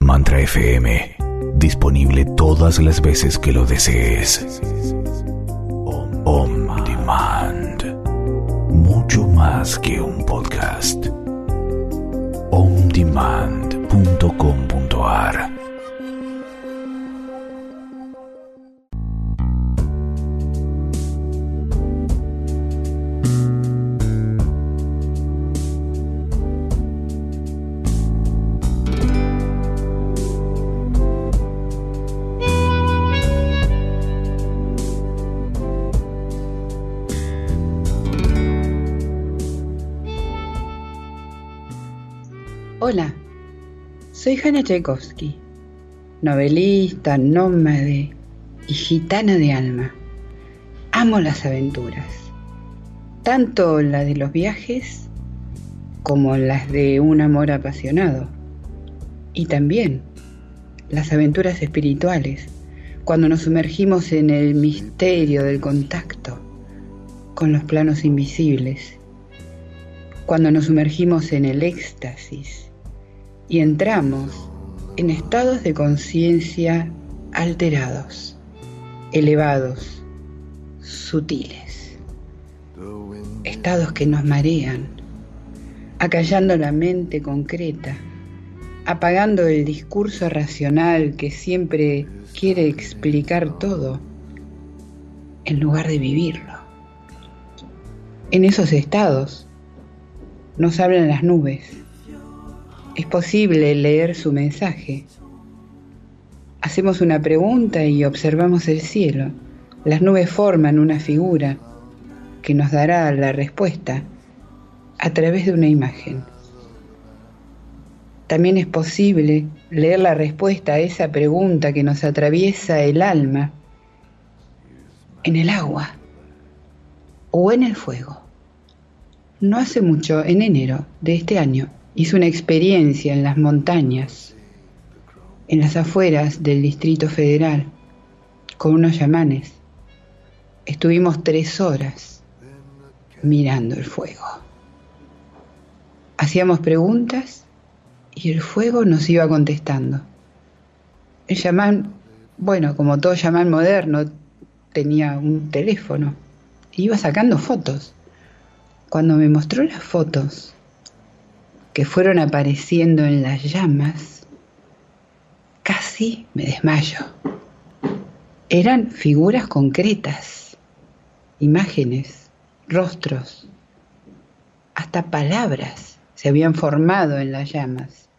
Mantra FM, disponible todas las veces que lo desees. Om Demand, mucho más que un podcast. omdemand.com.ar. Hola, soy Hanna Tchaikovsky, novelista, nómade y gitana de alma. Amo las aventuras, tanto la de los viajes como las de un amor apasionado, y también las aventuras espirituales, cuando nos sumergimos en el misterio del contacto con los planos invisibles, cuando nos sumergimos en el éxtasis y entramos en estados de conciencia alterados, elevados, sutiles, estados que nos marean, acallando la mente concreta, apagando el discurso racional que siempre quiere explicar todo, en lugar de vivirlo. En esos estados nos hablan las nubes. Es posible leer su mensaje. Hacemos una pregunta y observamos el cielo. Las nubes forman una figura que nos dará la respuesta a través de una imagen. También es posible leer la respuesta a esa pregunta que nos atraviesa el alma en el agua o en el fuego. No hace mucho, en enero de este año, hice una experiencia en las montañas, en las afueras del Distrito Federal, con unos chamanes. Estuvimos 3 horas mirando el fuego. Hacíamos preguntas y el fuego nos iba contestando. El chamán, bueno, como todo chamán moderno, tenía un teléfono e iba sacando fotos. Cuando me mostró las fotos que fueron apareciendo en las llamas, casi me desmayo. Eran figuras concretas, imágenes, rostros, hasta palabras se habían formado en las llamas.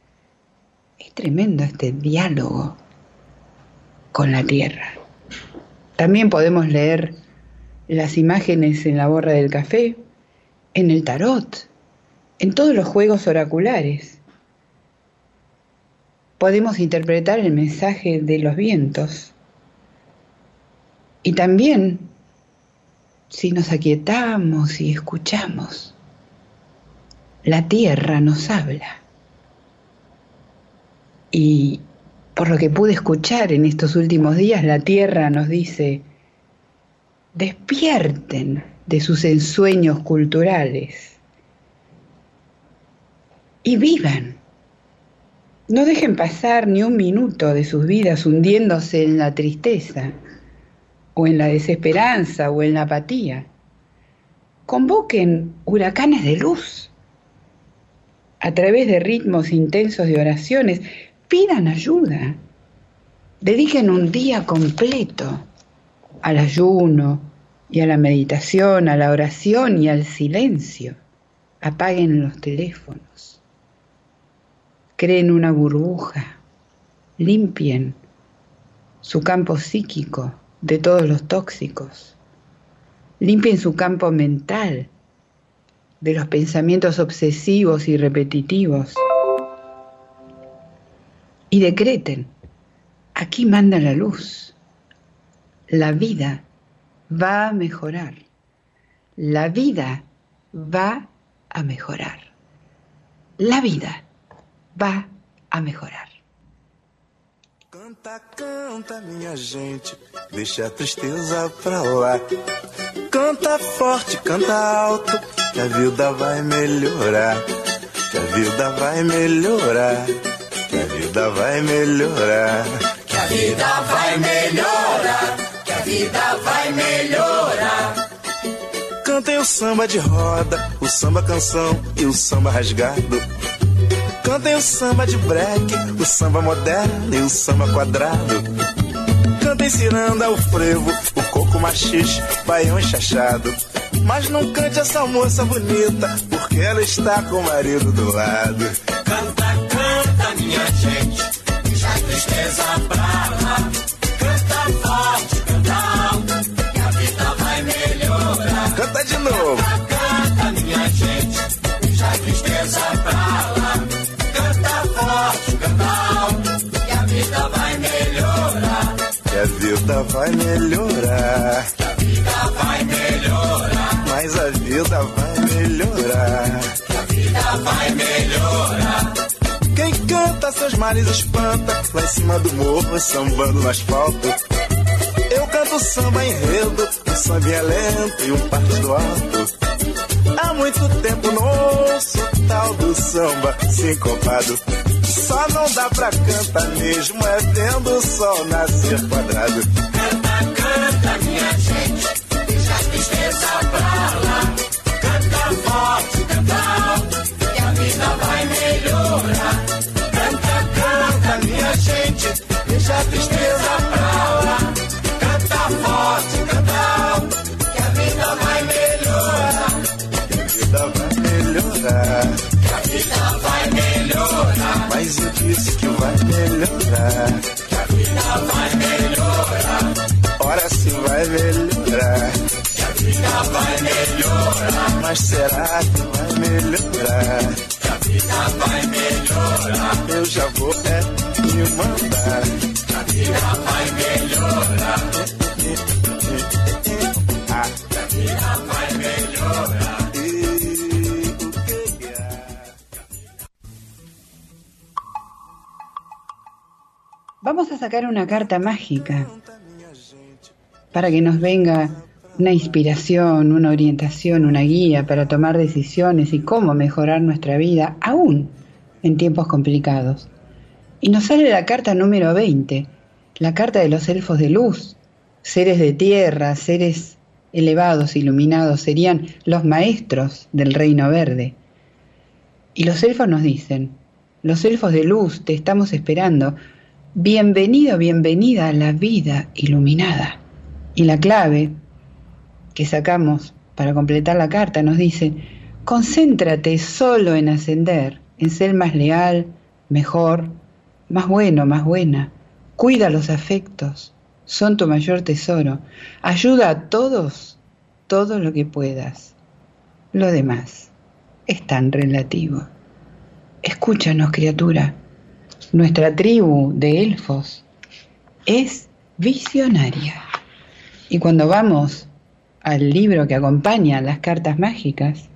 Es tremendo este diálogo con la tierra. También podemos leer las imágenes en la borra del café, en el tarot, en todos los juegos oraculares. Podemos interpretar el mensaje de los vientos. Y también, si nos aquietamos y escuchamos, la tierra nos habla. Y por lo que pude escuchar en estos últimos días, la tierra nos dice: despierten de sus ensueños culturales y vivan. No dejen pasar ni un minuto de sus vidas hundiéndose en la tristeza, o en la desesperanza, o en la apatía. Convoquen huracanes de luz. A través de ritmos intensos de oraciones, pidan ayuda. Dediquen un día completo al ayuno y a la meditación, a la oración y al silencio. Apaguen los teléfonos. Creen una burbuja. Limpien su campo psíquico de todos los tóxicos. Limpien su campo mental de los pensamientos obsesivos y repetitivos. Y decreten: aquí manda la luz. La vida va a mejorar. La vida va a mejorar. La vida va a mejorar. Canta, canta, minha gente, deixa a tristeza pra lá. Canta forte, canta alto, que a vida vai melhorar. Que a vida vai melhorar. Que a vida vida vai melhorar. Que a vida vai melhorar. Que a vida vai melhorar. Cantem o samba de roda, o samba canção e o samba rasgado. Cantem o samba de break, o samba moderno e o samba quadrado. Cantem ciranda, o frevo, o coco machixe, baião enxachado. Mas não cante essa moça bonita, porque ela está com o marido do lado. Canta, canta, minha gente, deixa a tristeza pra lá. Canta forte, canta alto, que a vida vai melhorar. Canta de novo. Canta, canta, minha gente, deixa a tristeza pra lá. Canta forte, canta alto, que a vida vai melhorar. Que a vida vai melhorar. Que a vida vai melhorar. Mas a vida vai melhorar. Que a vida vai melhorar. Quem canta seus males espanta, lá em cima do morro, sambando no asfalto. Eu canto samba enredo, um sambinha lento e um partido alto. Há muito tempo não ouço tal do samba sincopado. Só não dá pra cantar mesmo, é vendo o sol nascer quadrado. Canta, canta, minha gente, deixa a tristeza pra lá. Canta forte, canta alto, que a vida vai melhorar. Canta, canta, minha gente, deixa a tristeza pra lá. Canta forte, canta alto, que a vida vai melhorar. Que a vida vai melhorar. Que a vida vai melhorar. Mas eu disse que vai melhorar. Que a vida vai melhorar. Ora se vai melhorar. Que a vida vai melhorar. Mas será que vai melhorar? Que a vida vai melhorar. Eu já vou me mandar. Que a vida vai melhorar. Ah. Que a vida vai melhorar. Vamos a sacar una carta mágica para que nos venga una inspiración, una orientación, una guía para tomar decisiones y cómo mejorar nuestra vida, aún en tiempos complicados. Y nos sale la carta número 20, la carta de los elfos de luz, seres de tierra, seres elevados, iluminados, serían los maestros del reino verde. Y los elfos nos dicen, los elfos de luz, te estamos esperando. Bienvenido, bienvenida a la vida iluminada. Y la clave que sacamos para completar la carta nos dice, concéntrate solo en ascender, en ser más leal, mejor, más bueno, más buena. Cuida los afectos, son tu mayor tesoro. Ayuda a todos, todo lo que puedas. Lo demás es tan relativo. Escúchanos, criatura. Nuestra tribu de elfos es visionaria. Y cuando vamos al libro que acompaña las cartas mágicas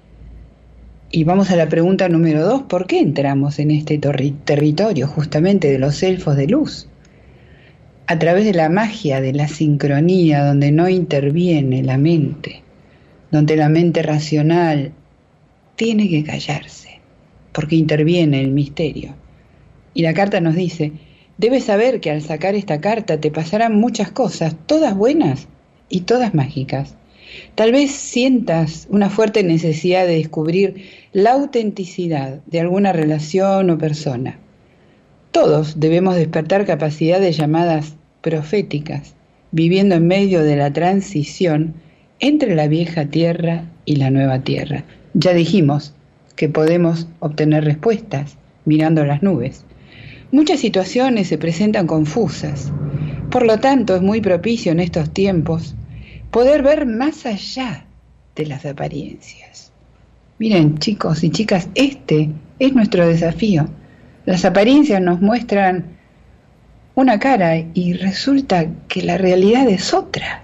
y vamos a la pregunta número 2, ¿por qué entramos en este territorio justamente de los elfos de luz? A través de la magia de la sincronía, donde no interviene la mente, donde la mente racional tiene que callarse, porque interviene el misterio. Y la carta nos dice, debes saber que al sacar esta carta te pasarán muchas cosas, todas buenas y todas mágicas. Tal vez sientas una fuerte necesidad de descubrir la autenticidad de alguna relación o persona. Todos debemos despertar capacidades llamadas proféticas, viviendo en medio de la transición entre la vieja tierra y la nueva tierra. Ya dijimos que podemos obtener respuestas mirando las nubes. Muchas situaciones se presentan confusas, por lo tanto es muy propicio en estos tiempos poder ver más allá de las apariencias. Miren, chicos y chicas, este es nuestro desafío. Las apariencias nos muestran una cara y resulta que la realidad es otra.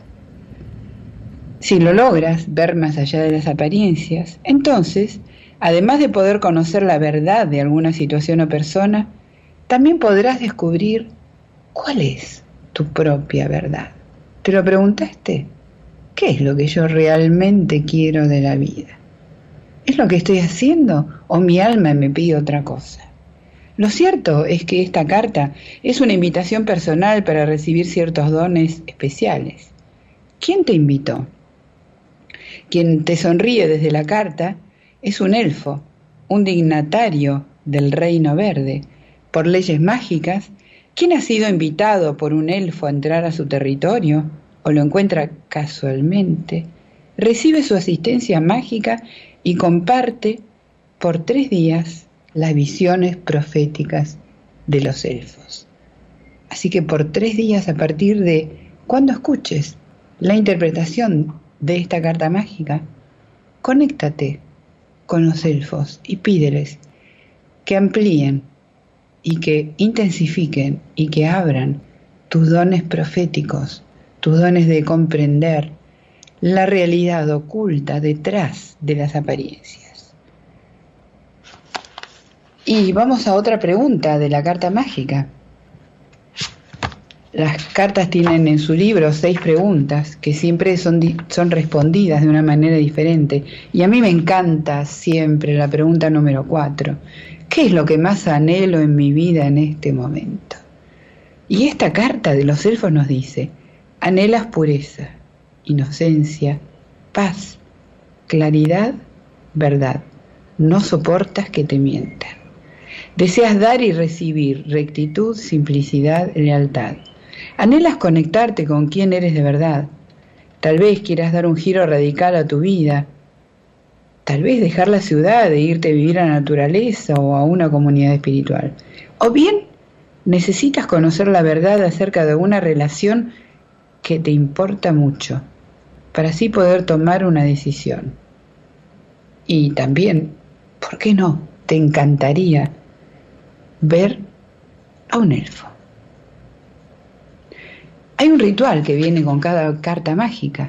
Si lo logras ver más allá de las apariencias, entonces, además de poder conocer la verdad de alguna situación o persona, también podrás descubrir cuál es tu propia verdad. ¿Te lo preguntaste? ¿Qué es lo que yo realmente quiero de la vida? ¿Es lo que estoy haciendo o mi alma me pide otra cosa? Lo cierto es que esta carta es una invitación personal para recibir ciertos dones especiales. ¿Quién te invitó? Quien te sonríe desde la carta es un elfo, un dignatario del Reino Verde. Por leyes mágicas, quien ha sido invitado por un elfo a entrar a su territorio o lo encuentra casualmente, recibe su asistencia mágica y comparte por 3 días las visiones proféticas de los elfos. Así que por 3 días, a partir de cuando escuches la interpretación de esta carta mágica, conéctate con los elfos y pídeles que amplíen y que intensifiquen y que abran tus dones proféticos, tus dones de comprender la realidad oculta detrás de las apariencias. Y vamos a otra pregunta de la carta mágica. Las cartas tienen en su libro 6 preguntas que siempre son respondidas de una manera diferente. Y a mí me encanta siempre la pregunta número 4. ¿Qué es lo que más anhelo en mi vida en este momento? Y esta carta de los elfos nos dice: anhelas pureza, inocencia, paz, claridad, verdad. No soportas que te mientan. Deseas dar y recibir rectitud, simplicidad, lealtad. Anhelas conectarte con quien eres de verdad. Tal vez quieras dar un giro radical a tu vida. Tal vez dejar la ciudad e irte a vivir a la naturaleza o a una comunidad espiritual. O bien necesitas conocer la verdad acerca de una relación que te importa mucho, para así poder tomar una decisión. Y también, ¿por qué no? Te encantaría ver a un elfo. Hay un ritual que viene con cada carta mágica.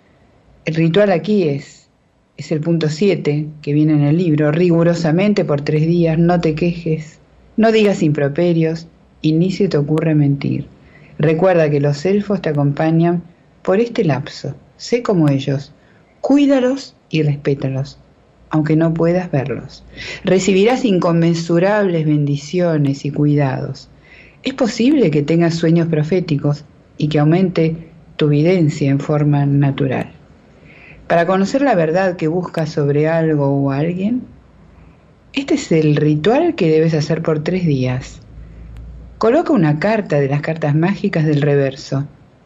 El ritual aquí es el punto 7 que viene en el libro: rigurosamente por 3 días, no te quejes, no digas improperios y ni se te ocurre mentir. Recuerda que los elfos te acompañan por este lapso. Sé como ellos, cuídalos y respétalos, aunque no puedas verlos. Recibirás inconmensurables bendiciones y cuidados. Es posible que tengas sueños proféticos y que aumente tu videncia en forma natural. Para conocer la verdad que buscas sobre algo o alguien, este es el ritual que debes hacer por 3 días. Coloca una carta de las cartas mágicas del reverso,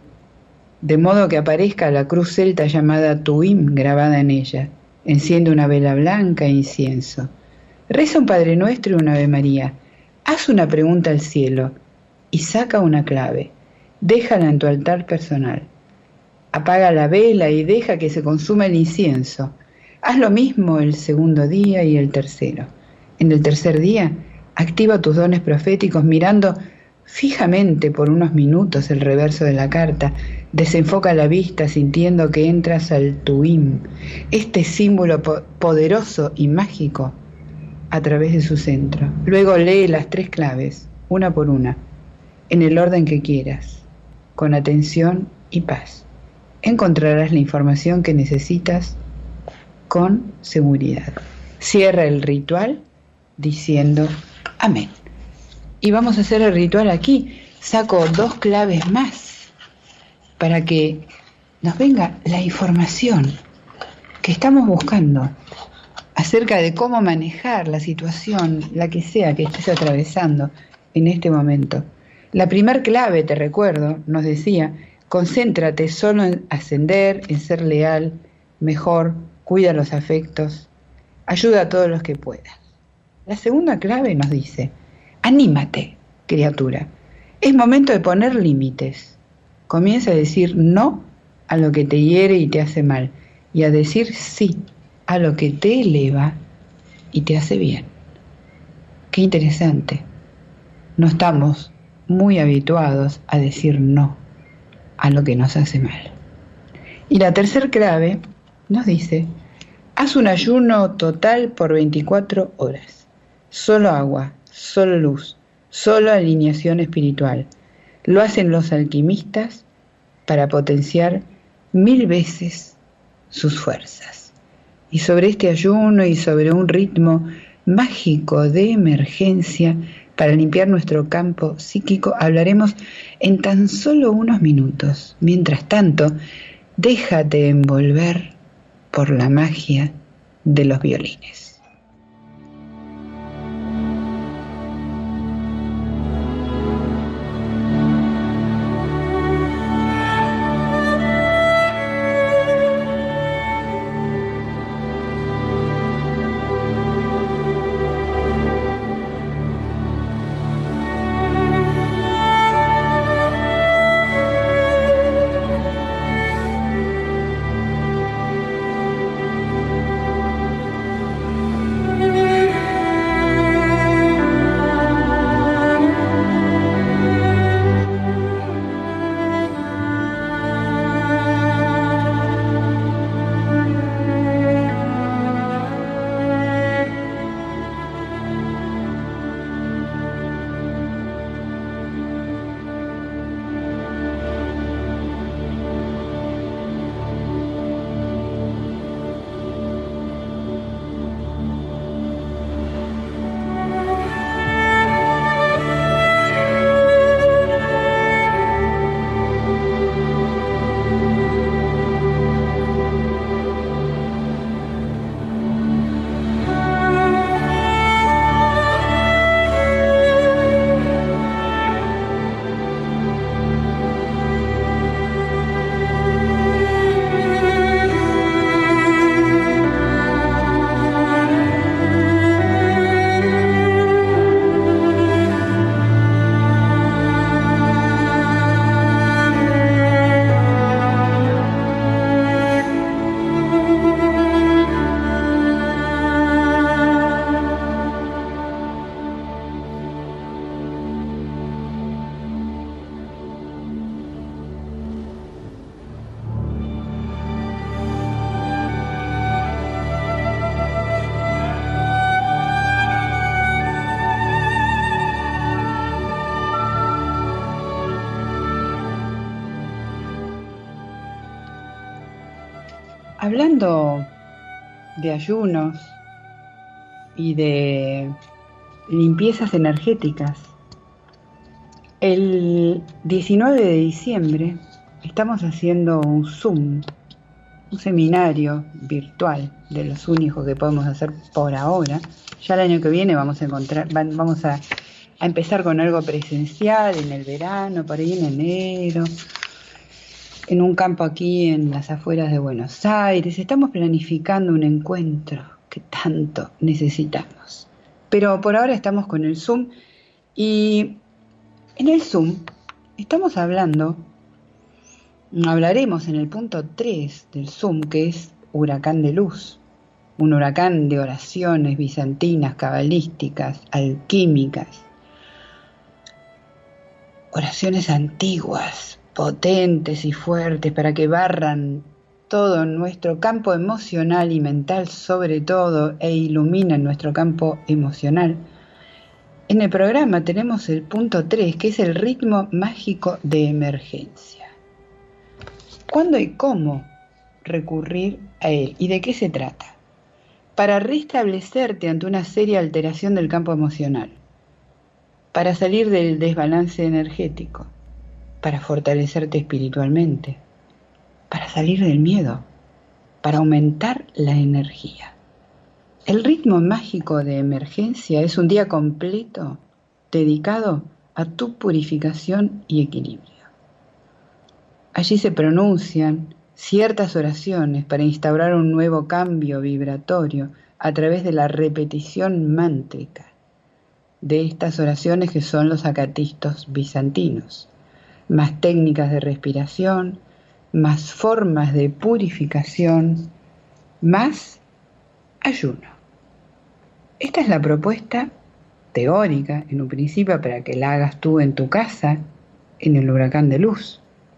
de modo que aparezca la cruz celta llamada Tuim grabada en ella. Enciende una vela blanca e incienso. Reza un Padre Nuestro y un Ave María. Haz una pregunta al cielo y saca una clave. Déjala en tu altar personal. Apaga la vela y deja que se consuma el incienso. Haz lo mismo el 2.º día y el 3.º. En el 3.er día, activa tus dones proféticos mirando fijamente por unos minutos el reverso de la carta. Desenfoca la vista sintiendo que entras al Tuim, este símbolo poderoso y mágico, a través de su centro. Luego lee las 3 claves, una por una, en el orden que quieras, con atención y paz. Encontrarás la información que necesitas con seguridad. Cierra el ritual diciendo amén. Y vamos a hacer el ritual aquí. Saco 2 claves más para que nos venga la información que estamos buscando acerca de cómo manejar la situación, la que sea que estés atravesando en este momento. La primer clave, te recuerdo, nos decía: concéntrate solo en ascender, en ser leal, mejor, cuida los afectos, ayuda a todos los que puedas. La segunda clave nos dice: anímate, criatura, es momento de poner límites. Comienza a decir no a lo que te hiere y te hace mal, y a decir sí a lo que te eleva y te hace bien. Qué interesante. No estamos muy habituados a decir no a lo que nos hace mal. Y la tercera clave nos dice: haz un ayuno total por 24 horas. Solo agua, solo luz, solo alineación espiritual. Lo hacen los alquimistas para potenciar 1000 veces sus fuerzas. Y sobre este ayuno y sobre un ritmo mágico de emergencia, para limpiar nuestro campo psíquico, hablaremos en tan solo unos minutos. Mientras tanto, déjate envolver por la magia de los violines. Hablando de ayunos y de limpiezas energéticas, el 19 de diciembre estamos haciendo un Zoom, un seminario virtual de los únicos que podemos hacer por ahora. Ya el año que viene vamos a empezar con algo presencial en el verano, por ahí en enero, en un campo aquí en las afueras de Buenos Aires. Estamos planificando un encuentro que tanto necesitamos. Pero por ahora estamos con el Zoom y en el Zoom hablaremos en el punto 3 del Zoom, que es Huracán de Luz, un huracán de oraciones bizantinas, cabalísticas, alquímicas, oraciones antiguas, potentes y fuertes para que barran todo nuestro campo emocional y mental sobre todo e iluminen nuestro campo emocional. En el programa tenemos el punto 3, que es el ritmo mágico de emergencia. ¿Cuándo y cómo recurrir a él? ¿Y de qué se trata? Para restablecerte ante una seria alteración del campo emocional, para salir del desbalance energético, para fortalecerte espiritualmente, para salir del miedo, para aumentar la energía. El ritmo mágico de emergencia es un día completo dedicado a tu purificación y equilibrio. Allí se pronuncian ciertas oraciones para instaurar un nuevo cambio vibratorio a través de la repetición mántrica de estas oraciones, que son los acatistos bizantinos. Más técnicas de respiración, más formas de purificación, más ayuno. Esta es la propuesta teórica, en un principio, para que la hagas tú en tu casa, en el huracán de luz.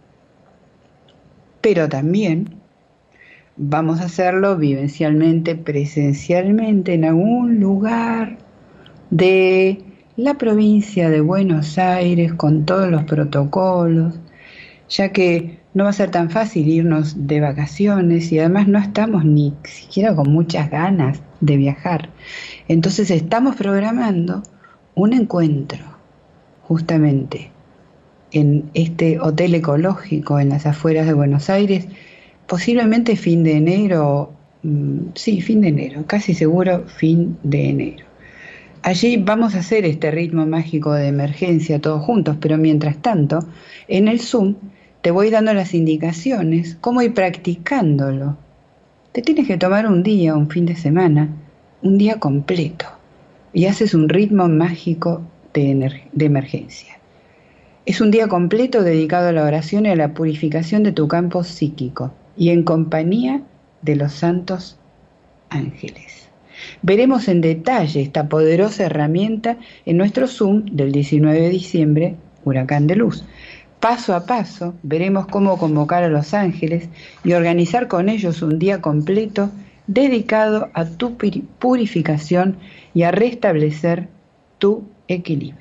Pero también vamos a hacerlo vivencialmente, presencialmente, en algún lugar de la provincia de Buenos Aires, con todos los protocolos, ya que no va a ser tan fácil irnos de vacaciones y además no estamos ni siquiera con muchas ganas de viajar. Entonces estamos programando un encuentro justamente en este hotel ecológico en las afueras de Buenos Aires, posiblemente fin de enero, fin de enero, casi seguro fin de enero. Allí vamos a hacer este ritmo mágico de emergencia todos juntos, pero mientras tanto, en el Zoom te voy dando las indicaciones, cómo ir practicándolo. Te tienes que tomar un día, un fin de semana, un día completo, y haces un ritmo mágico de emergencia. Es un día completo dedicado a la oración y a la purificación de tu campo psíquico, y en compañía de los santos ángeles. Veremos en detalle esta poderosa herramienta en nuestro Zoom del 19 de diciembre, Huracán de Luz. Paso a paso veremos cómo convocar a los ángeles y organizar con ellos un día completo dedicado a tu purificación y a restablecer tu equilibrio.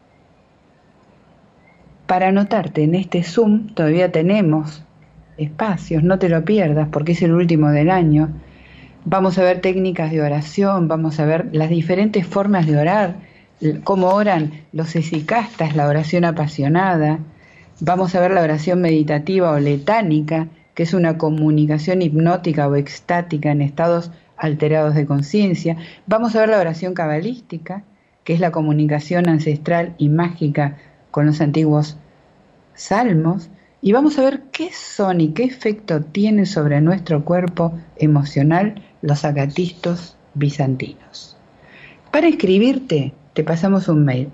Para anotarte en este Zoom todavía tenemos espacios, no te lo pierdas porque es el último del año. Vamos a ver técnicas de oración, vamos a ver las diferentes formas de orar, cómo oran los esicastas, la oración apasionada. Vamos a ver la oración meditativa o letánica, que es una comunicación hipnótica o extática en estados alterados de conciencia. Vamos a ver la oración cabalística, que es la comunicación ancestral y mágica con los antiguos salmos. Y vamos a ver qué son y qué efecto tienen sobre nuestro cuerpo emocional los acatistos bizantinos. Para escribirte, te pasamos un mail,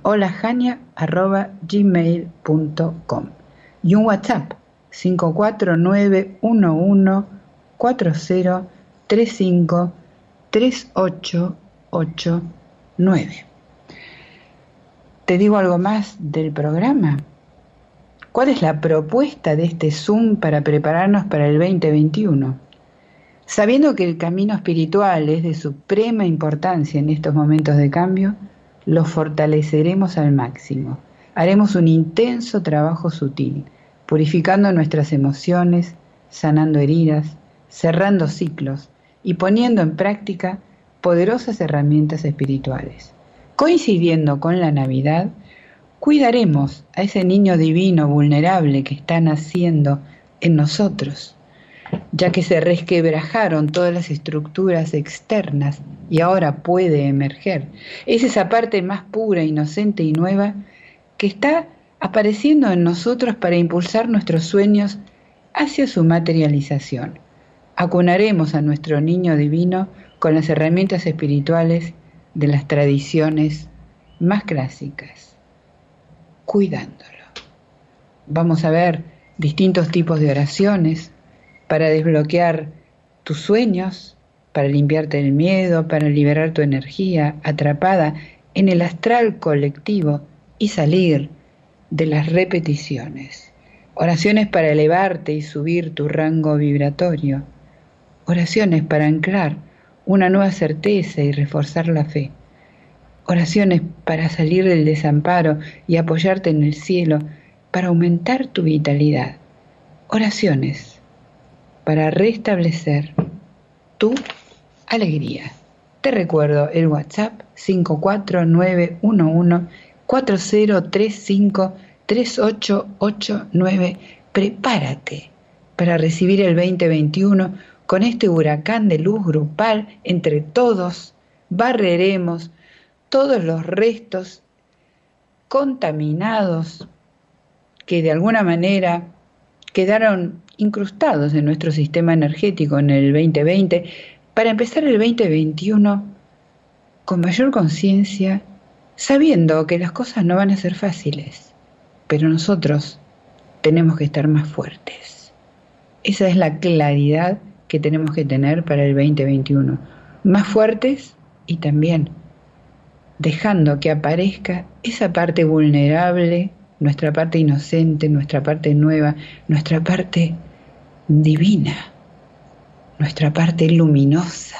holajania@gmail.com y un WhatsApp 549-1140-353889. ¿Te digo algo más del programa? ¿Cuál es la propuesta de este Zoom para prepararnos para el 2021? Sabiendo que el camino espiritual es de suprema importancia en estos momentos de cambio, lo fortaleceremos al máximo. Haremos un intenso trabajo sutil, purificando nuestras emociones, sanando heridas, cerrando ciclos y poniendo en práctica poderosas herramientas espirituales. Coincidiendo con la Navidad, cuidaremos a ese niño divino vulnerable que está naciendo en nosotros, ya que se resquebrajaron todas las estructuras externas y ahora puede emerger. Es esa parte más pura, inocente y nueva que está apareciendo en nosotros para impulsar nuestros sueños hacia su materialización. Acunaremos a nuestro niño divino con las herramientas espirituales de las tradiciones más clásicas, cuidándolo. Vamos a ver distintos tipos de oraciones para desbloquear tus sueños, para limpiarte del miedo, para liberar tu energía atrapada en el astral colectivo y salir de las repeticiones. Oraciones para elevarte y subir tu rango vibratorio. Oraciones para anclar una nueva certeza y reforzar la fe. Oraciones para salir del desamparo y apoyarte en el cielo, para aumentar tu vitalidad. Oraciones para restablecer tu alegría. Te recuerdo el WhatsApp 549-1140-353889. Prepárate para recibir el 2021 con este huracán de luz grupal. Entre todos barreremos todos los restos contaminados que de alguna manera quedaron incrustados en nuestro sistema energético en el 2020, para empezar el 2021 con mayor conciencia, sabiendo que las cosas no van a ser fáciles, pero nosotros tenemos que estar más fuertes. Esa es la claridad que tenemos que tener para el 2021, más fuertes y también dejando que aparezca esa parte vulnerable, nuestra parte inocente, nuestra parte nueva, nuestra parte divina, nuestra parte luminosa.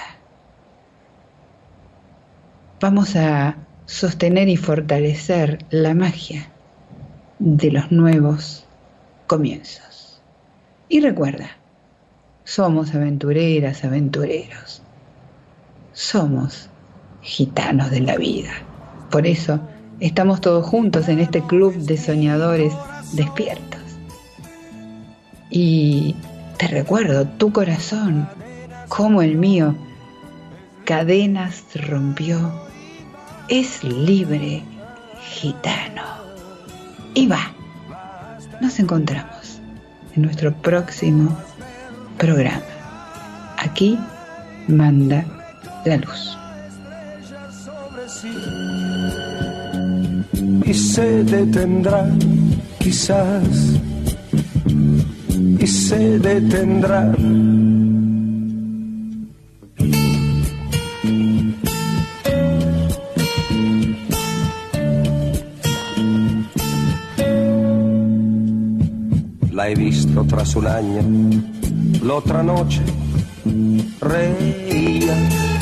Vamos a sostener y fortalecer la magia de los nuevos comienzos. Y recuerda, somos aventureras, aventureros. Somos gitanos de la vida. Por eso Estamos todos juntos en este club de soñadores despiertos. Y te recuerdo, tu corazón, como el mío, cadenas rompió, es libre, gitano. Y va, nos encontramos en nuestro próximo programa. Aquí manda la luz. Y se detendrá, quizás, y se detendrá. La he visto tras un año, la otra noche reía,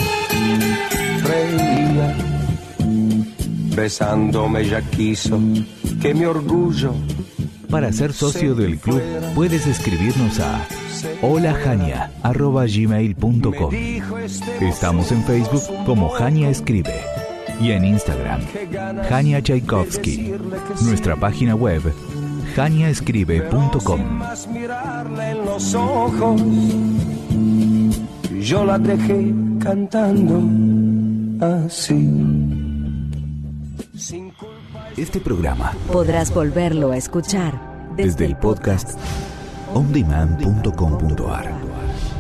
reía, besándome ella quiso que mi orgullo. Para ser socio del club puedes escribirnos a holajania@gmail.com. Estamos en Facebook como Jania Escribe y en Instagram Jania Tchaikovsky. Nuestra página web janiaescribe.com. Mirarle en los ojos, yo la dejé cantando así. Este programa podrás volverlo a escuchar desde el podcast ondemand.com.ar.